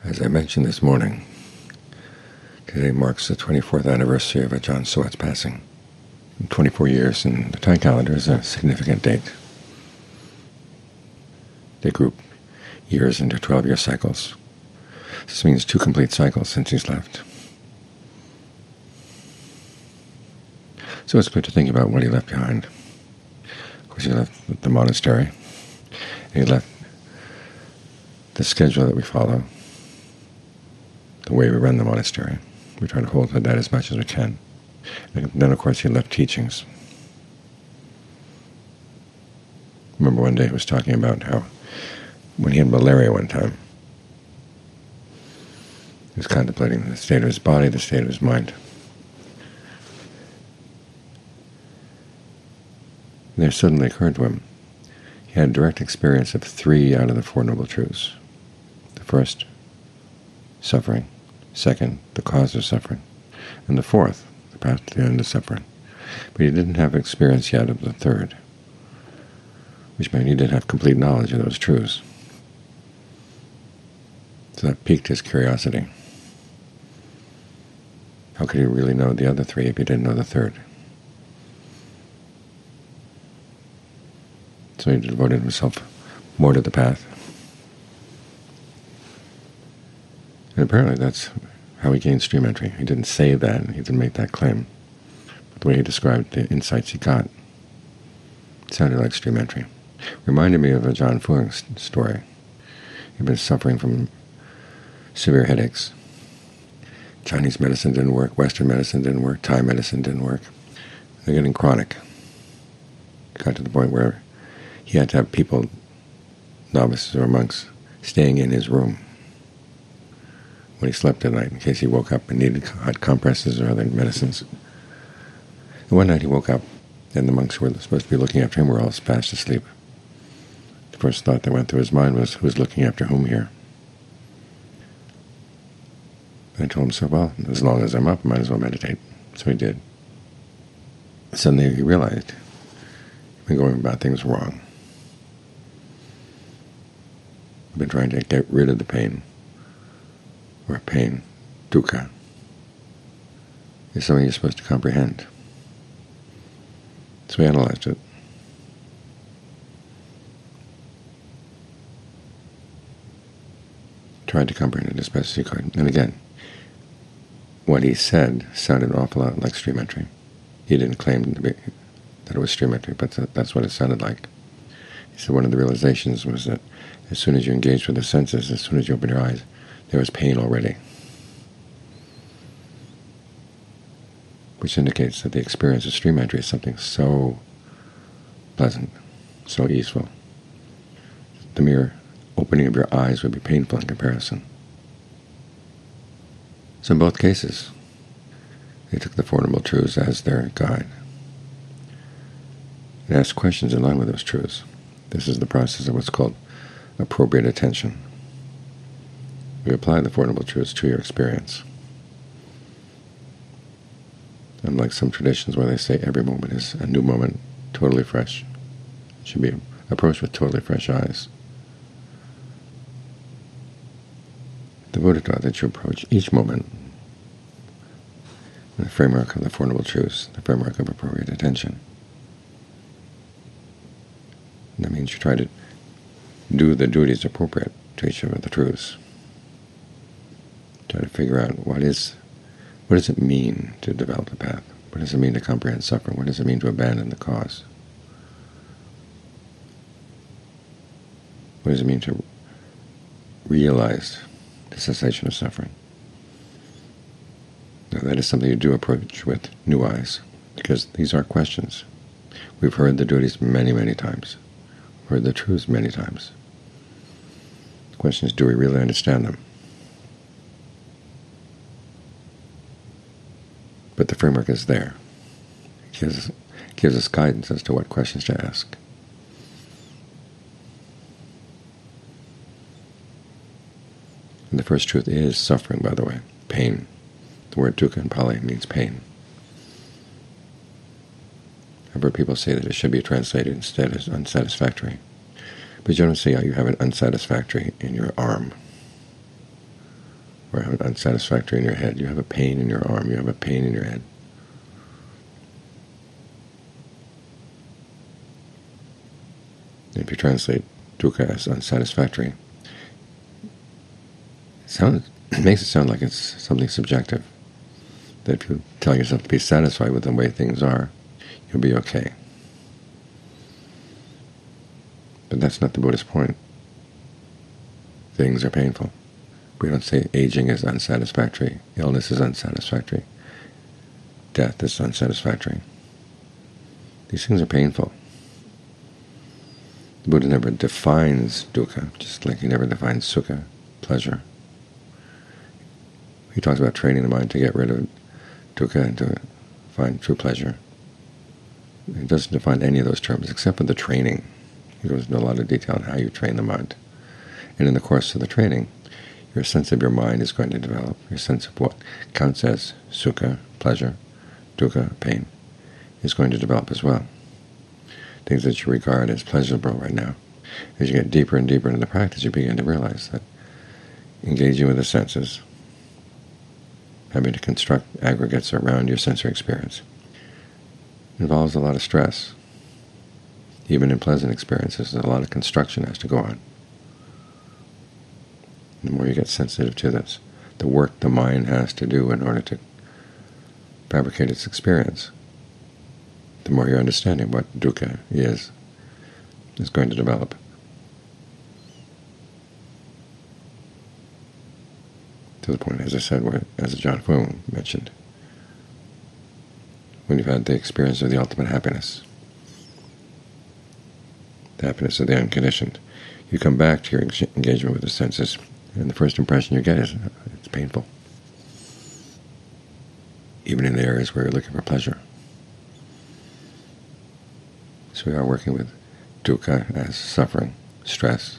As I mentioned this morning, today marks the 24th anniversary of Ajahn Suwat's passing. 24 years in the Thai calendar is a significant date. They group years into 12-year cycles. This means 2 complete cycles since he's left. So it's good to think about what he left behind. Of course, he left the monastery, and he left the schedule that we follow, the way we run the monastery. We try to hold to that as much as we can. And then, of course, he left teachings. Remember one day he was talking about how when he had malaria one time, he was contemplating the state of his body, the state of his mind. And there suddenly occurred to him he had direct experience of 3 out of the 4 Noble Truths. The first, suffering; second, the cause of suffering; and the fourth, the path to the end of suffering. But he didn't have experience yet of the third, which meant he didn't have complete knowledge of those truths. So that piqued his curiosity. How could he really know the other 3 if he didn't know the third? So he devoted himself more to the path. And apparently that's how he gained stream entry. He didn't say that, he didn't make that claim. But the way he described the insights he got, it sounded like stream entry. Reminded me of Ajahn Fuang's story. He'd been suffering from severe headaches. Chinese medicine didn't work, Western medicine didn't work, Thai medicine didn't work. They're getting chronic. It got to the point where he had to have people, novices or monks, staying in his room when he slept at night in case he woke up and needed hot compresses or other medicines. And one night he woke up, and the monks who were supposed to be looking after him were all fast asleep. The first thought that went through his mind was, who's looking after whom here? And I told him, so, well, as long as I'm up, I might as well meditate. So he did. Suddenly he realized he'd been going about things wrong. He'd been trying to get rid of the pain, or pain, dukkha, is something you're supposed to comprehend. So he analyzed it. Tried to comprehend it as best as he could. And again, what he said sounded an awful lot like stream entry. He didn't claim that it was stream entry, but that's what it sounded like. He said one of the realizations was that as soon as you engage with the senses, as soon as you open your eyes, there was pain already, which indicates that the experience of stream entry is something so pleasant, so easeful. The mere opening of your eyes would be painful in comparison. So in both cases, they took the Four Noble Truths as their guide and asked questions in line with those truths. This is the process of what's called appropriate attention. We apply the Four Noble Truths to your experience. Unlike some traditions where they say every moment is a new moment, totally fresh, it should be approached with totally fresh eyes. The Buddha taught that you approach each moment in the framework of the Four Noble Truths, the framework of appropriate attention. And that means you try to do the duties appropriate to each of the truths. Try to figure out what does it mean to develop the path? What does it mean to comprehend suffering? What does it mean to abandon the cause? What does it mean to realize the cessation of suffering? Now that is something you do approach with new eyes, because these are questions. We've heard the duties many, many times. We've heard the truths many times. The question is, do we really understand them? But the framework is there. It gives us guidance as to what questions to ask. And the first truth is suffering, by the way, pain. The word dukkha in Pali means pain. I've heard people say that it should be translated instead as unsatisfactory. But you don't see how you have an unsatisfactory in your arm. or unsatisfactory in your head. You have a pain in your arm. You have a pain in your head. If you translate dukkha as unsatisfactory, it makes it sound like it's something subjective, that if you tell yourself to be satisfied with the way things are, you'll be okay. But that's not the Buddhist point. Things are painful. We don't say aging is unsatisfactory, illness is unsatisfactory, death is unsatisfactory. These things are painful. The Buddha never defines dukkha, just like he never defines sukha, pleasure. He talks about training the mind to get rid of dukkha and to find true pleasure. He doesn't define any of those terms except for the training. He goes into a lot of detail on how you train the mind. And in the course of the training, your sense of your mind is going to develop. Your sense of what counts as sukha, pleasure, dukkha, pain, is going to develop as well. Things that you regard as pleasurable right now. As you get deeper and deeper into the practice, you begin to realize that engaging with the senses, having to construct aggregates around your sensory experience, involves a lot of stress. Even in pleasant experiences, a lot of construction has to go on. The more you get sensitive to this, the work the mind has to do in order to fabricate its experience, the more your understanding of what dukkha is going to develop. To the point, as I said, where, as John Fu mentioned, when you've had the experience of the ultimate happiness, the happiness of the unconditioned, you come back to your engagement with the senses, and the first impression you get is it's painful, even in the areas where you're looking for pleasure. So we are working with dukkha as suffering, stress.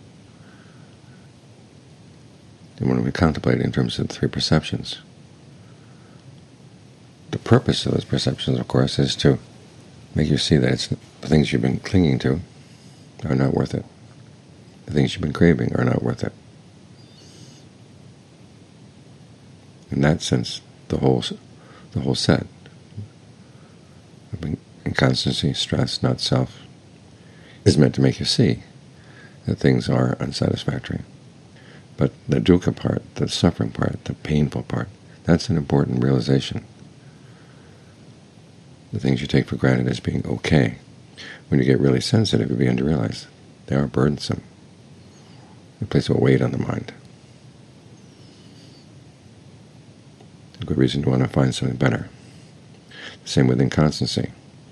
And when we contemplate in terms of the three perceptions, the purpose of those perceptions, of course, is to make you see that the things you've been clinging to are not worth it. The things you've been craving are not worth it. In that sense, the whole set of inconstancy, stress, not self, is meant to make you see that things are unsatisfactory. But the dukkha part, the suffering part, the painful part, that's an important realization. The things you take for granted as being okay, when you get really sensitive, you begin to realize they are burdensome. They place a weight on the mind. A good reason to want to find something better. The same with inconstancy.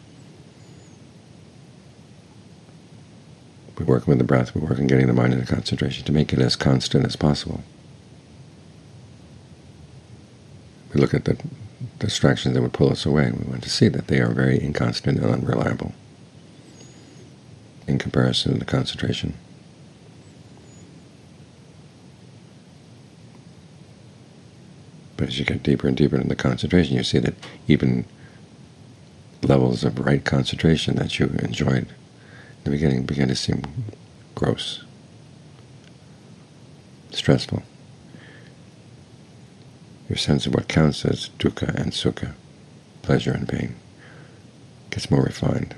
We work with the breath, we work on getting the mind into concentration to make it as constant as possible. We look at the distractions that would pull us away. We want to see that they are very inconstant and unreliable in comparison to the concentration. But as you get deeper and deeper into the concentration, you see that even levels of right concentration that you enjoyed in the beginning begin to seem gross, stressful. Your sense of what counts as dukkha and sukha, pleasure and pain, gets more refined.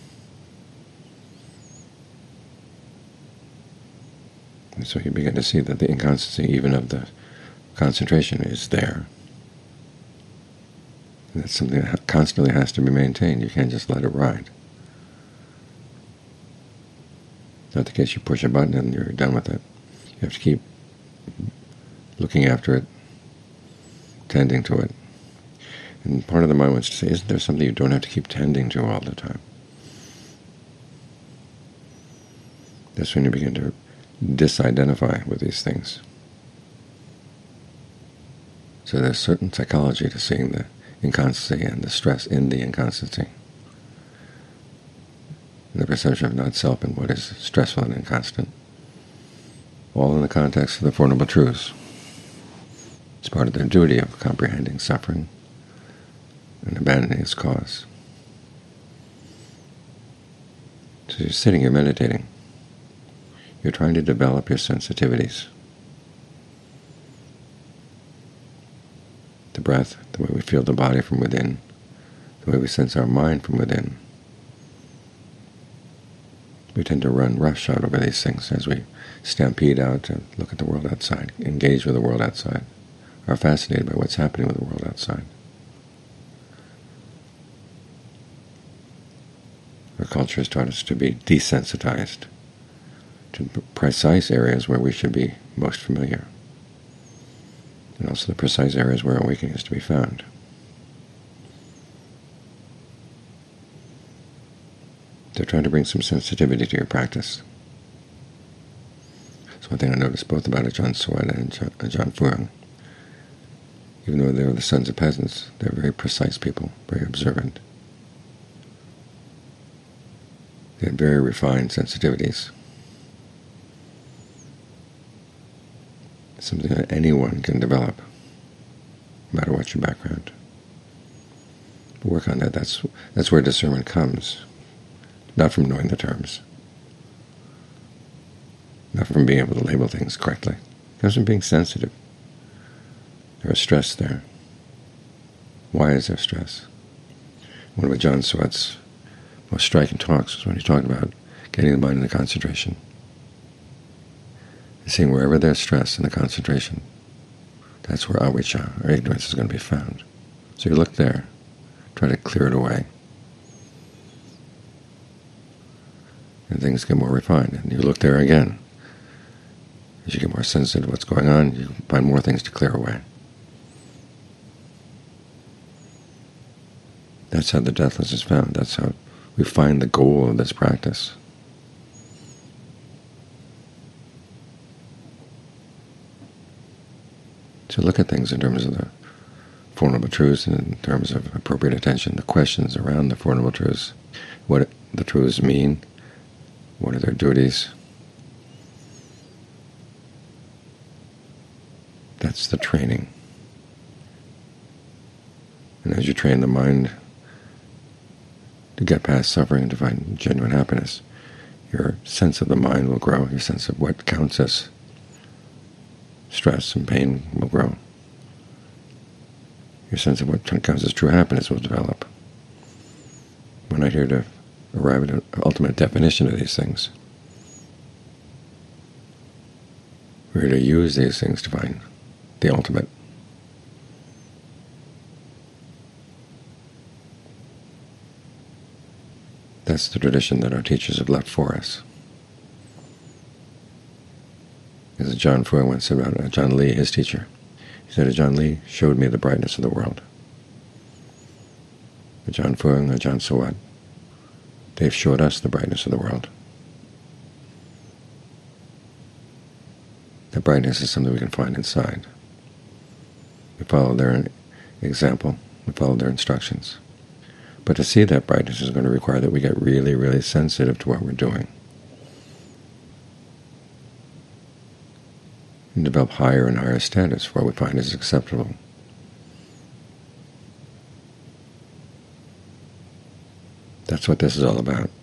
And so you begin to see that the inconstancy even of the concentration is there. And that's something that constantly has to be maintained. You can't just let it ride. It's not the case you push a button and you're done with it. You have to keep looking after it, tending to it. And part of the mind wants to say, isn't there something you don't have to keep tending to all the time? That's when you begin to disidentify with these things. So there's certain psychology to seeing the inconstancy and the stress in the inconstancy, and the perception of not self and what is stressful and inconstant, all in the context of the Four Noble Truths. It's part of their duty of comprehending suffering and abandoning its cause. So you're sitting, you're meditating, you're trying to develop your sensitivities. the breath, the way we feel the body from within, the way we sense our mind from within. We tend to run roughshod over these things as we stampede out to look at the world outside, engage with the world outside, are fascinated by what's happening with the world outside. Our culture has taught us to be desensitized to precise areas where we should be most familiar, and also the precise areas where awakening is to be found. They're trying to bring some sensitivity to your practice. It's one thing I noticed both about Ajahn Suwat and Ajahn Fuang. Even though they were the sons of peasants, they're very precise people, very observant. They had very refined sensitivities, something that anyone can develop, no matter what your background. But work on that. That's where discernment comes, not from knowing the terms, not from being able to label things correctly. It comes from being sensitive. There is stress there. Why is there stress? One of Ajahn Suwat's most striking talks was when he talked about getting the mind into concentration. And seeing wherever there's stress in the concentration, that's where avijja, or ignorance, is going to be found. So you look there, try to clear it away, and things get more refined. And you look there again. As you get more sensitive to what's going on, you find more things to clear away. That's how the deathless is found. That's how we find the goal of this practice. So look at things in terms of the Four Noble Truths and in terms of appropriate attention, the questions around the Four Noble Truths, what the truths mean, what are their duties. That's the training. And as you train the mind to get past suffering and to find genuine happiness, your sense of the mind will grow, your sense of what counts as stress and pain will grow. Your sense of what counts as true happiness will develop. We're not here to arrive at an ultimate definition of these things. We're here to use these things to find the ultimate. That's the tradition that our teachers have left for us. As Ajahn Fuang once said about Ajahn Lee, his teacher, he said, Ajahn Lee showed me the brightness of the world. Ajahn Fuang, Ajahn Suwat, they've showed us the brightness of the world. That brightness is something we can find inside. We follow their example, we follow their instructions. But to see that brightness is going to require that we get really, really sensitive to what we're doing, and develop higher and higher standards for what we find is acceptable. That's what this is all about.